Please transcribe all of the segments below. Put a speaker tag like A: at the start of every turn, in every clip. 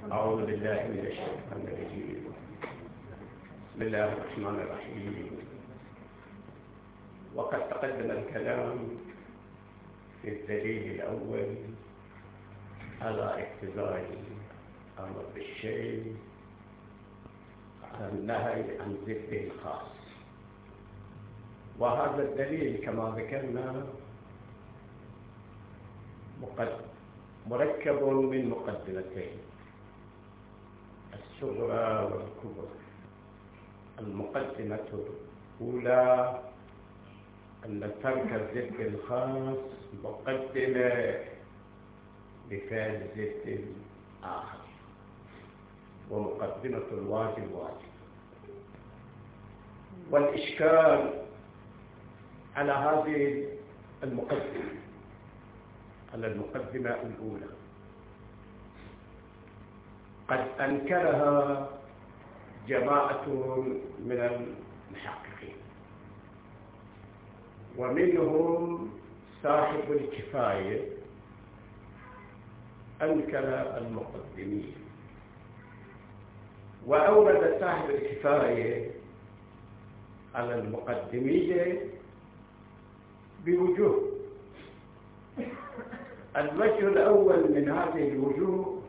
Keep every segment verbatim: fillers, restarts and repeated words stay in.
A: أعوذ بالله من الشيطان الرجيم. بسم الله الرحمن الرحيم. وقد تقدم الكلام في الدليل الأول على اقتضاء الأمر بالشيء على النهي عن ضده الخاص، وهذا الدليل كما ذكرنا مركب من مقدمتين، الصغرى والكبرى. المقدمة الأولى أن ترك الضد الخاص مقدمة لفعل ضد آخر، ومقدمة الواجب واجب. والإشكال على هذه المقدمة، على المقدمة الأولى، قد أنكرها جماعة من المحققين، ومنهم صاحب الكفاية أنكر المقدمين، وأورد صاحب الكفاية على المقدمية بوجوه. الوجه الأول من هذه الوجوه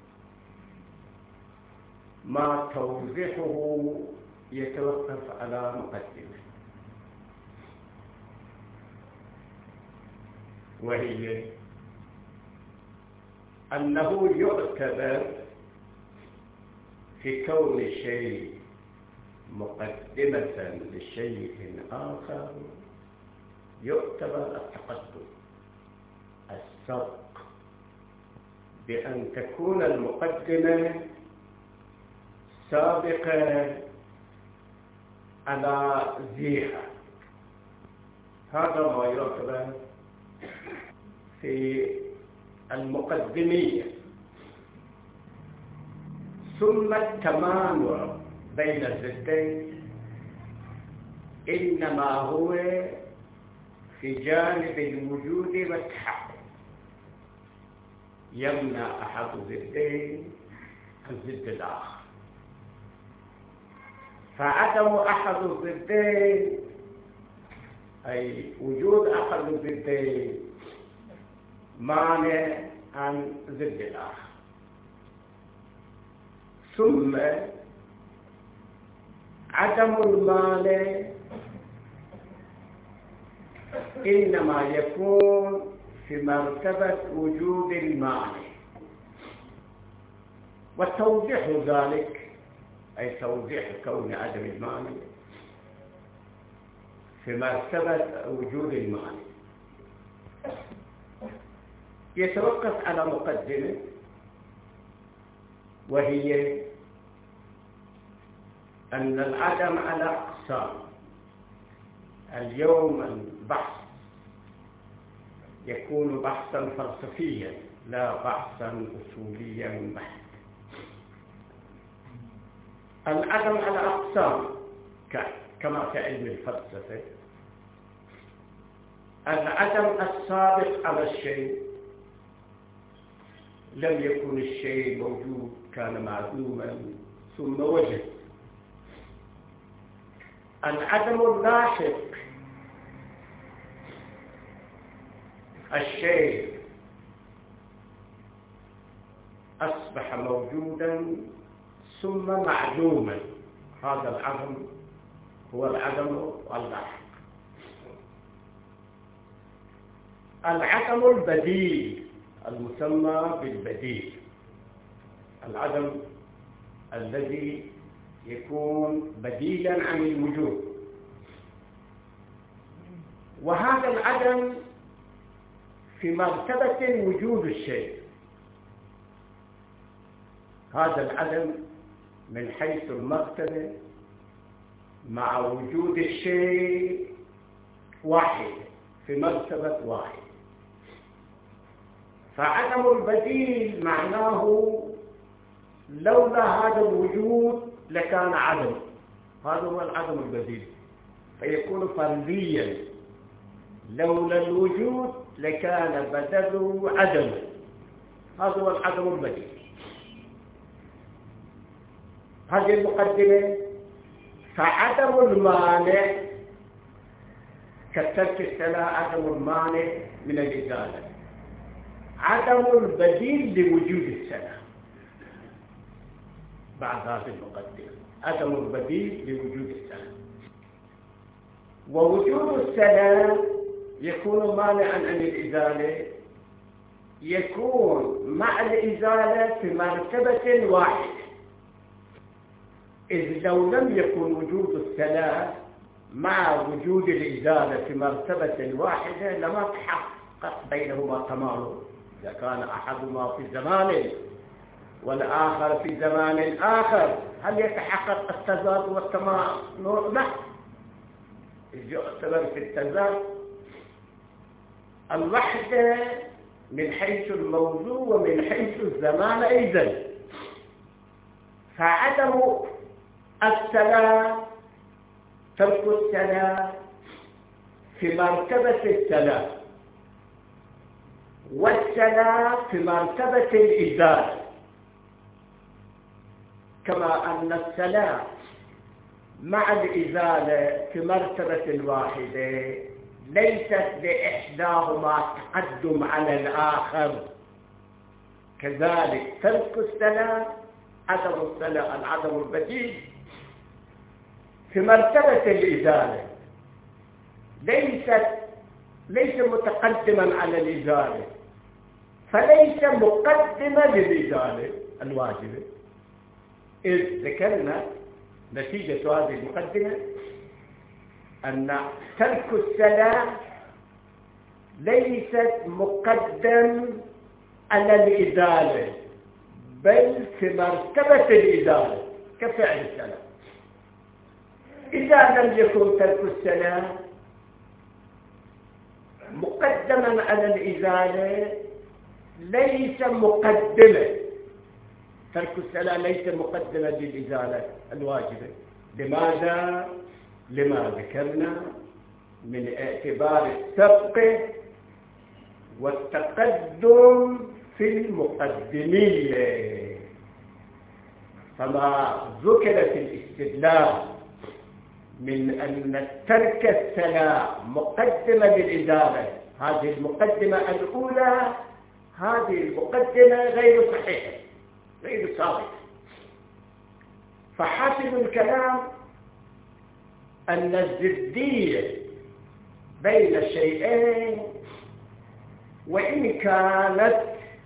A: ما توضيحه يتوقف على مقدمة، وهي أنه يعتبر في كون الشيء مقدمة لشيء آخر يعتبر التقدم، السبق، بأن تكون المقدمة سابقة على ذيها. هذا ما يعتبر في المقدمية. ثم التمانع بين الضدين إنما هو في جانب الوجود والتحقق، يمنع أحد الضدين الضد الآخر. فعدم أحد الضدين أي وجود أحد الضدين مانع عن ضد الآخر. ثم عدم المانع إنما يكون في مرتبة وجود المانع، وتوضيح ذلك أي توضيح كون عدم المانع في مرتبة وجود المانع يتوقف على مقدمة، وهي أن العدم على أقسام. اليوم البحث يكون بحثا فلسفيا لا بحثا أصوليا بحت. العدم على أقسام كما في علم الفلسفة. العدم السابق على الشيء، لم يكن الشيء موجود، كان معدوما ثم وجد. العدم اللاحق، الشيء أصبح موجودا ثم معدوما، هذا العدم هو العدم اللاحق. العدم البديل المسمى بالبديل، العدم الذي يكون بديلا عن الوجود، وهذا العدم في مرتبة وجود الشيء. هذا العدم من حيث المرتبة مع وجود الشيء واحد، في مرتبة واحد. فعدم البديل معناه لولا هذا الوجود لكان عدم، هذا هو العدم البديل، فيكون فرديا. لولا الوجود لكان بدله عدم، هذا هو العدم البديل. هذه المقدمة. فعدم المانع كترك الصلاة عدم المانع من الإزالة، عدم البديل لوجود الصلاة. بعد هذه المقدمة عدم البديل لوجود الصلاة، ووجود الصلاة يكون مانعا عن الإزالة، يكون مع الإزالة في مرتبة واحدة. إذ لو لم يكن وجود الصلاة مع وجود الإزالة في مرتبة واحدة لما تحقق بينهما تمام. إذا كان أحدهما في زمان والآخر في زمان آخر هل يتحقق التزاد والتمام؟ لا. يعتبر في التزاد الوحدة من حيث الموضوع ومن حيث الزمان أيضا. فعدم الصلاة ترك الصلاة في مرتبة الصلاة، والصلاة في مرتبة الإزالة، كما أن الصلاة مع الإزالة في مرتبة واحدة ليست لإحداهما تقدم على الآخر، كذلك ترك الصلاة عدم الصلاة العدم البديل في مرتبة الإزالة ليست ليس متقدما على الإزالة، فليس مقدما للإزالة الواجبة. إذ ذكرنا نتيجة هذه المقدمة أن ترك الصلاة ليست مقدم على الإزالة بل في مرتبة الإزالة كفعل الصلاة. إذا لم يكن ترك الصلاة مقدما على الإزالة ليس مقدما، ترك الصلاة ليس مقدما للإزالة الواجبة. لماذا؟ لما ذكرنا من اعتبار السبق والتقدم في المقدمية. فما ذكر في الاستدلال من أن ترك الصلاة مقدمة للإزالة، هذه المقدمة الأولى هذه المقدمة غير صحيحة غير صادقة. فحاصل الكلام أن الضدية بين الشيئين وإن كانت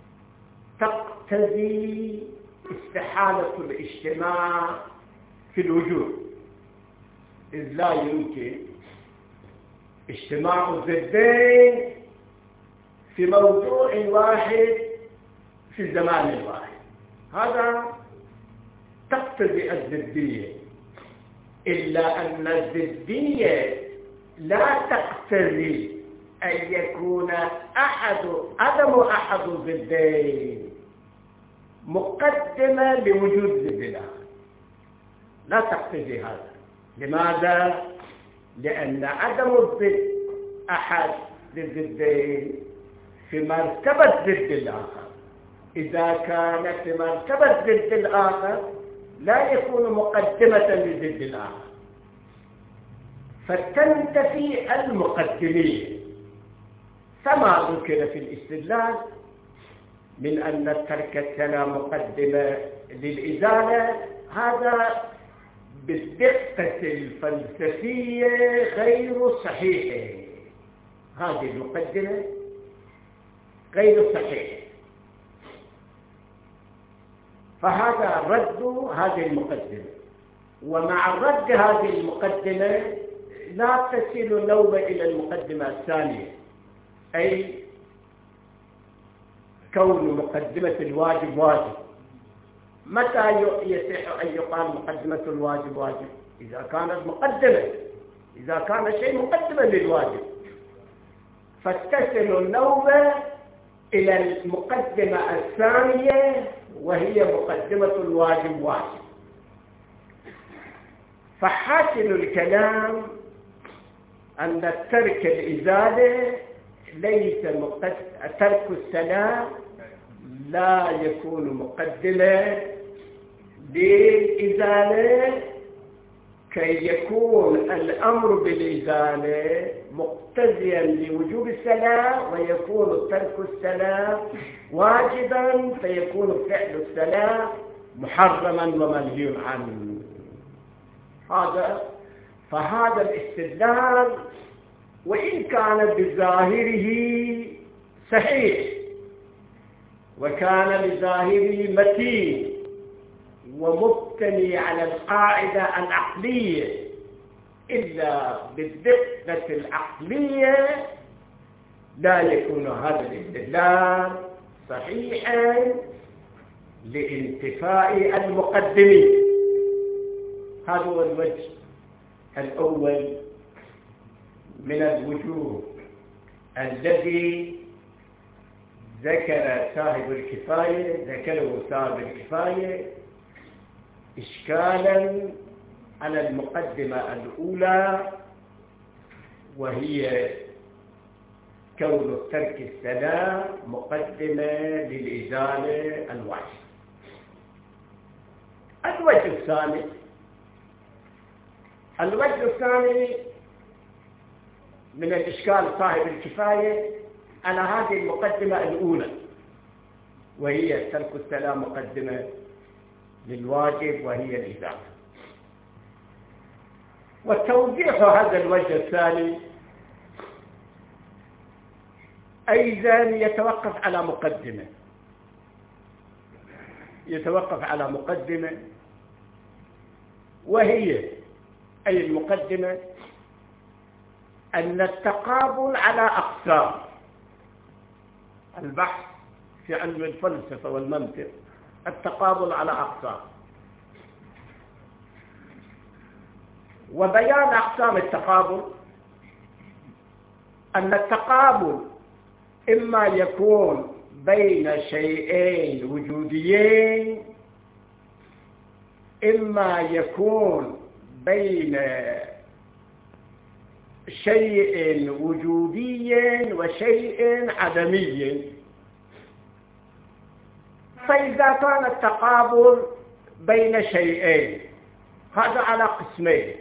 A: تقتضي استحالة الاجتماع في الوجود، إذ لا يمكن اجتماع الضدين في موضوع واحد في الزمان الواحد، هذا تقتضي الضدية. إلا أن الضدية لا تقتضي أن يكون أحد عدم أحد الضدين مقدمة لوجود ضد الآخر، لا تقتضي هذا. لماذا؟ لأن عدم الضد أحد الضدين في مرتبة ضد الآخر. إذا كان في مرتبة ضد الآخر لا يكون مقدمة لضد الآخر، فتنتفي المقدمية. كما ذكر في الاستدلال من أن ترك الصلاة مقدمة للإزالة، هذا بالدقة الفلسفية غير صحيحة. هذه المقدمة غير صحيحة، فهذا رد هذه المقدمة. ومع رد هذه المقدمة لا تصل النوبة إلى المقدمة الثانية، أي كون مقدمة الواجب واجب. متى يصح أن يقال مقدمة الواجب واجب؟ إذا كانت مقدمة، إذا كان شيء مقدمة للواجب، فتصل النوبة إلى المقدمة الثانية وهي مقدمة الواجب واجب. فحاصل الكلام أن ترك الإزالة ليس مقدم، ترك الصلاة لا يكون مقدمة للإزالة كي يكون الأمر بالإزالة مقتضيا لوجوب الصلاة ويكون ترك الصلاة واجبا فيكون فعل الصلاة محرما ومنهي عنه. هذا فهذا الاستدلال وإن كان بظاهره صحيح وكان بظاهره متين ومبتني على القاعدة العقلية، إلا بالدقة العقلية لا يكون هذا الاستدلال صحيحا لانتفاء المقدمين. هذا هو الوجه الأول من الوجوه الذي ذكر صاحب الكفاية ذكره صاحب الكفاية إشكالا على المقدمة الأولى، وهي كون ترك الصلاة مقدمة للإزالة الواجب. الوجه الثاني الوجه الثاني من الإشكال صاحب الكفاية على هذه المقدمة الأولى، وهي ترك الصلاة مقدمة للواجب وهي الإزالة. وتوضيح هذا الوجه الثاني أيضا يتوقف على مقدمة يتوقف على مقدمة وهي أي المقدمة أن التقابل على أقسام. البحث في علم الفلسفة والمنطق التقابل على أقسام، وبيان أقسام التقابل أن التقابل إما يكون بين شيئين وجوديين، إما يكون بين شيء وجودي وشيء عدمي. فإذا كان التقابل بين شيئين هذا على قسمين: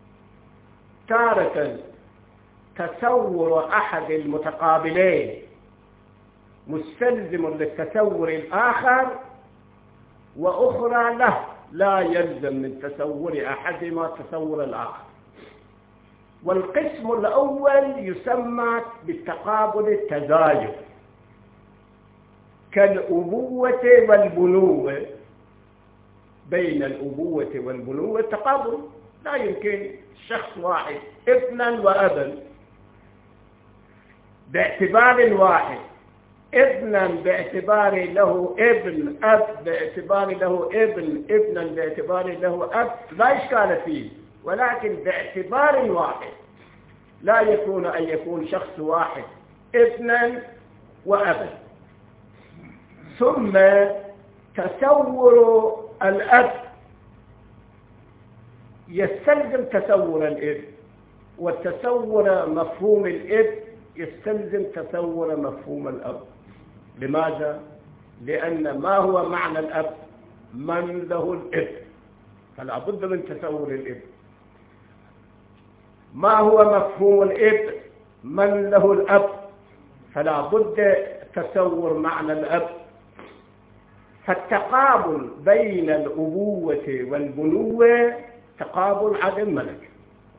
A: تارة تصور أحد المتقابلين مستلزم للتصور الآخر، وأخرى له لا يلزم من تصور أحدهما تصور الآخر. والقسم الأول يسمى بالتقابل التزايد كالأبوة والبنوة. بين الأبوة والبنوة تقابل، لا يمكن شخص واحد ابنا وأبا باعتبار واحد، ابنا باعتبار له ابن، أب باعتبار له ابن، ابنا باعتبار له أب، لا إشكال فيه، ولكن باعتبار واحد لا يكون أن يكون شخص واحد ابنا وأبا. ثم تصور الأب يستلزم تصور الابن، والتصور مفهوم الابن يستلزم تصور مفهوم الأب. لماذا؟ لأن ما هو معنى الأب؟ من له الابن، فلا بد من تصور الابن. ما هو مفهوم الابن؟ من له الأب، فلا بد تصور معنى الأب. فالتقابل بين الأبوة والبنوة تقابل عدم ملك.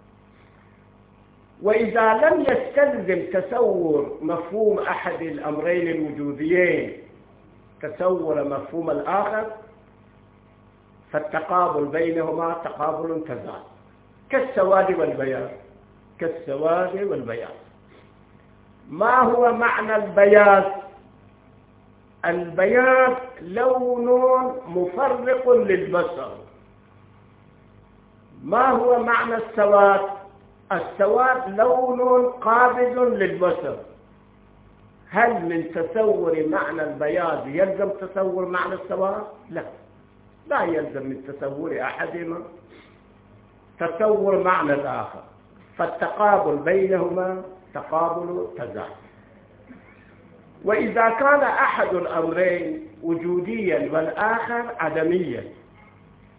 A: وإذا لم يستلزم تصور مفهوم أحد الأمرين الوجوديين تصور مفهوم الآخر، فالتقابل بينهما تقابل تزايد كالسواد والبياض. كالسواد والبياض. ما هو معنى البياض؟ البياض لون مفرق للبصر. ما هو معنى السواد؟ السواد لون قابض للبصر. هل من تصور معنى البياض يلزم تصور معنى السواد؟ لا، لا يلزم من تصور أحدهما تصور معنى الآخر. فالتقابل بينهما تقابل تزايد. وإذا كان أحد الأمرين وجوديا والآخر عدميا،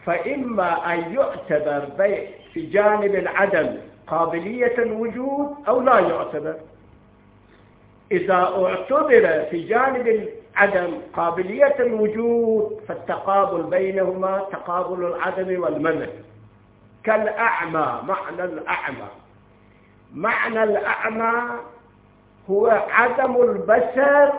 A: فإما أن يعتبر في جانب العدم قابلية الوجود أو لا يعتبر. إذا اعتبر في جانب العدم قابلية الوجود فالتقابل بينهما تقابل العدم والمنع، كالأعمى. معنى الأعمى، معنى الأعمى هو عدم البصر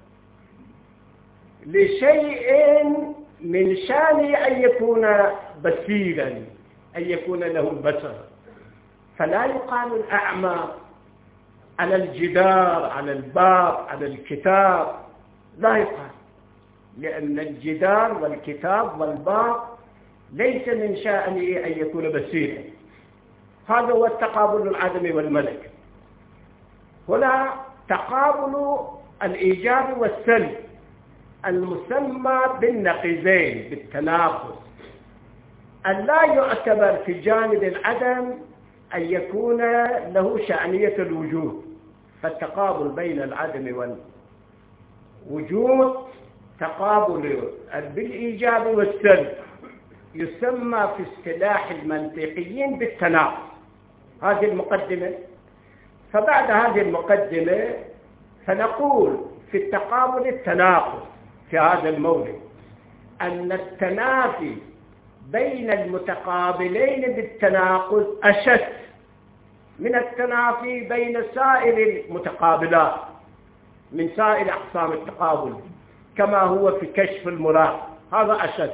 A: لشيء من شأنه أن يكون بصيرا، أن يكون له البصر. فلا يقال الأعمى على الجدار، على الباب، على الكتاب، لا يقال، لأن الجدار والكتاب والباب ليس من شأنه أن يكون بصيرا. هذا هو التقابل العدم والملك. هنا تقابل الإيجاب والسلب المسمى بالنقيضين، بالتناقض، أن لا يعتبر في جانب العدم أن يكون له شأنية الوجود، فالتقابل بين العدم والوجود تقابل بالإيجاب والسلب يسمى في اصطلاح المنطقيين بالتناقض. هذه المقدمة. فبعد هذه المقدمة فنقول في التقابل التناقض في هذا الموضع أن التنافي بين المتقابلين بالتناقض أشد من التنافي بين سائر المتقابلات من سائر أقسام التقابل، كما هو في كشف المراد، هذا أشد.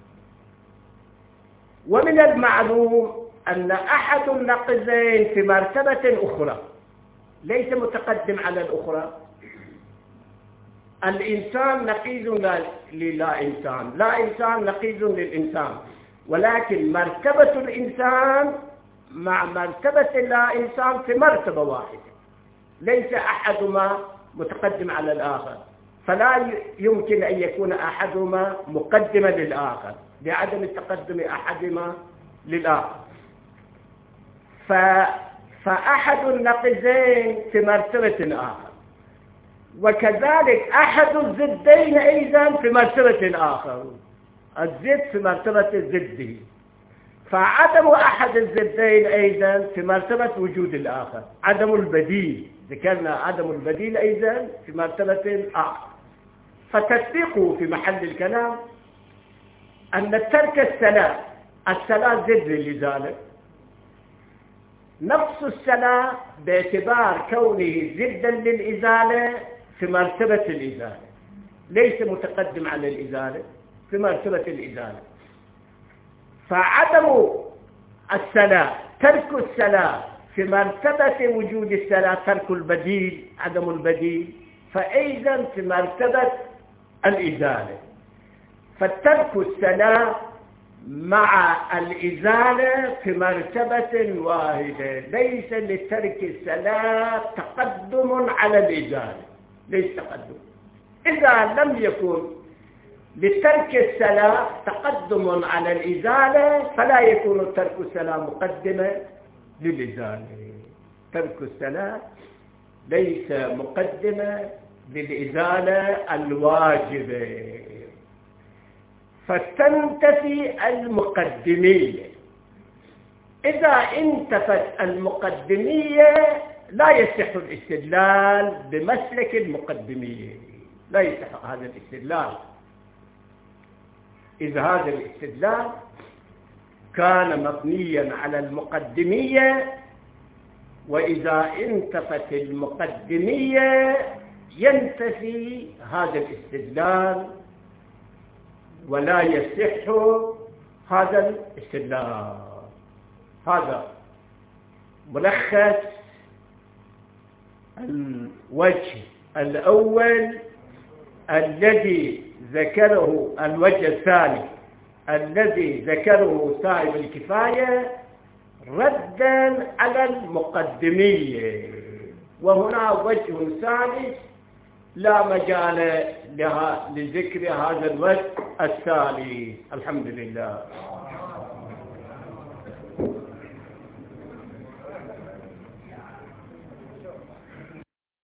A: ومن المعلوم أن أحد النقيضين في مرتبة أخرى ليس متقدم على الأخرى. الإنسان نقيض للا إنسان، لا إنسان نقيض للإنسان، ولكن مرتبة الإنسان مع مرتبة لا إنسان في مرتبة واحدة، ليس أحدهما متقدم على الآخر، فلا يمكن أن يكون أحدهما مقدما للآخر لعدم التقدم أحدهما للآخر. ف... فأحد النقيضين في مرتبة آخر، وكذلك أحد الضدين أيضا في مرتبة آخر، الضد في مرتبة ضده، فعدم أحد الضدين أيضا في مرتبة وجود الآخر، عدم البديل، ذكرنا عدم البديل أيضا في مرتبة آخر. فتتفقوا في محل الكلام أن ترك الصلاة، الصلاة ضد لذلك، نفس الصلاة باعتبار كونه ضدا للإزالة في مرتبة الإزالة، ليس متقدم على الإزالة، في مرتبة الإزالة. فعدم الصلاة، ترك الصلاة في مرتبة وجود الصلاة، ترك البديل، عدم البديل، فأيضا في مرتبة الإزالة. فترك الصلاة مع الإزالة في مرتبة واحدة، ليس لترك الصلاة تقدم على الإزالة، ليس تقدم. إذا لم يكن لترك الصلاة تقدم على الإزالة فلا يكون ترك الصلاة مقدمة للإزالة. ترك الصلاة ليس مقدمة للإزالة الواجبة. فتنتفي المقدمية. إذا انتفت المقدمية لا يصح الاستدلال بمسلك المقدمية، لا يصح هذا الاستدلال. إذا هذا الاستدلال كان مبنيا على المقدمية، وإذا انتفت المقدمية ينتفي هذا الاستدلال ولا يصح هذا الاستدلال. هذا ملخص الوجه الأول الذي ذكره، الوجه الثاني الذي ذكره صاحب الكفاية ردا على المقدمية. وهنا وجه ثالث لا مجال لذكر هذا الوجه الثالث. الحمد لله.